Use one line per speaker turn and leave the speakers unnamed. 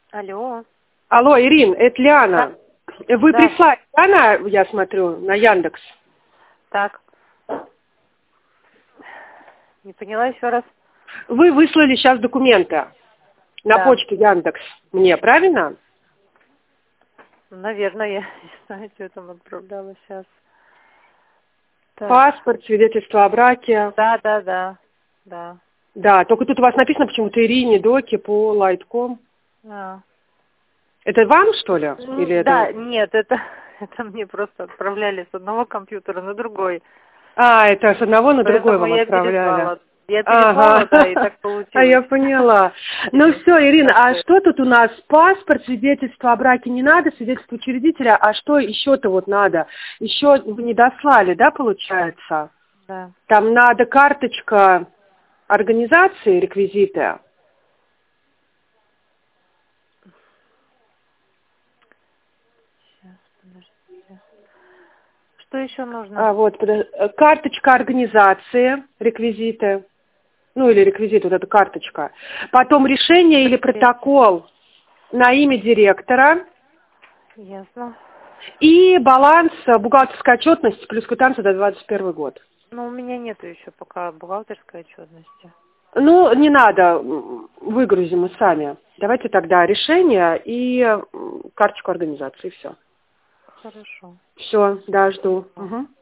Алло.
Алло, Ирин, это Лиана. Вы
Да.
прислали, да, я смотрю, на Яндекс?
Так. Не поняла еще раз.
Вы выслали сейчас документы на
Да.
почту Яндекс мне, правильно?
Наверное, я не знаю, что я там отправляла сейчас. Так.
Паспорт, свидетельство о браке.
Да.
Да, только тут у вас написано почему-то Ирине Доки по Лайтком.
А.
Это вам, что ли? Или
Да,
это...
нет, это мне просто отправляли с одного компьютера на другой.
А, это с одного на другой
Поэтому
вам
я
отправляли.
переслала. Я переслала,
Ага.
да, и так
А я
получилось.
поняла. Ну все, Ирина, а что тут у нас? Паспорт, свидетельство о браке не надо, свидетельство учредителя, а что еще-то вот надо? Еще вы не дослали, да, получается?
Да.
Там надо карточка организации, реквизиты.
Сейчас, подождите. Что еще нужно?
А вот карточка организации, реквизиты. Ну или реквизит, вот эта карточка. Потом решение или протокол на имя директора.
Ясно.
И баланс бухгалтерской отчетности плюс квитанция за 2021 год.
Но у меня нету еще пока бухгалтерской отчетности.
Ну, не надо, выгрузим мы сами. Давайте тогда решение и карточку организации, все.
Хорошо.
Все, да, жду. Угу.